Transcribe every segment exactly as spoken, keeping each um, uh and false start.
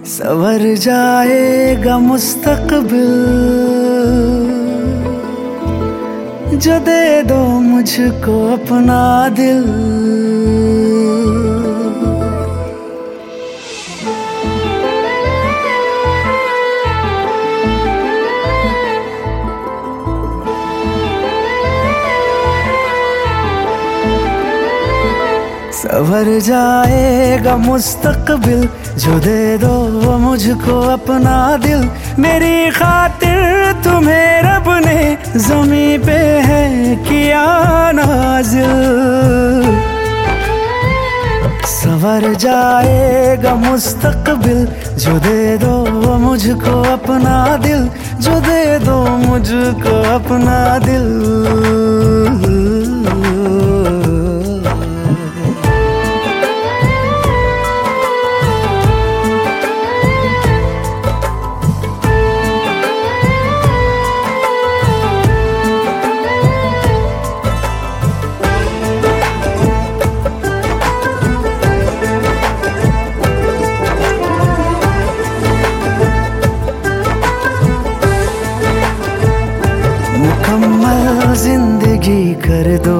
संवर जाएगा मुस्तकबिल जो दे दो मुझको अपना दिल। संवर जाएगा मुस्तकबिल जो दे दो मुझको अपना दिल। मेरी खातिर तुम्हें रब ने ज़मीं पे है किया नाज़िल। संवर जाएगा मुस्तकबिल जो दे दो मुझको अपना दिल, जो दे दो मुझको अपना दिल। मुकम्मल जिंदगी कर दो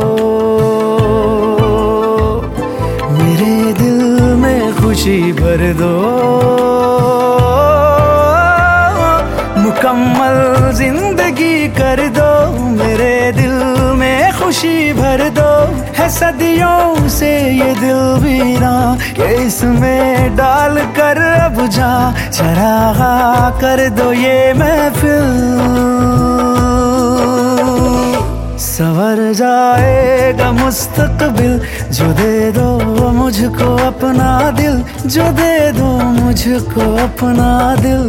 मेरे दिल में खुशी भर दो। मुकम्मल जिंदगी कर दो मेरे दिल में खुशी भर दो। है सदियों से ये दिल वीरा कि इसमें डाल कर अब जा चरागा कर दो ये महफिल। संवर जाएगा मुस्तकबिल जो दे दो मुझको अपना दिल, जो दे दो मुझको अपना दिल।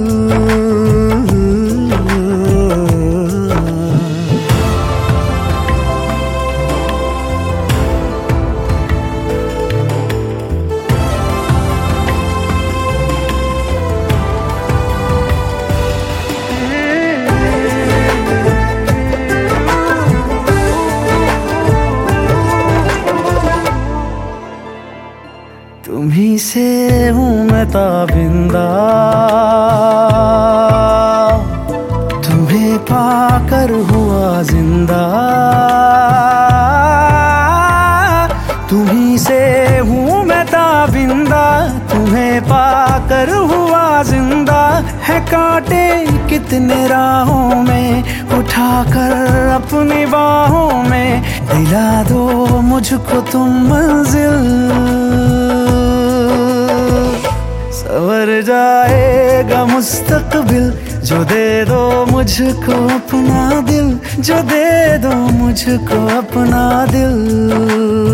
तुम्हीं से हूँ मैं ताबिंदा, तुम्हें पाकर हुआ जिंदा। तुम्हीं से हूँ मैं ताबिंदा, तुम्हें पाकर हुआ जिंदा। है कांटे कितने राहों में उठाकर अपनी बाहों में दिला दो मुझको तुम मंजिल। संवर जाएगा मुस्तकबिल जो दे दो मुझको अपना दिल, जो दे दो मुझको अपना दिल।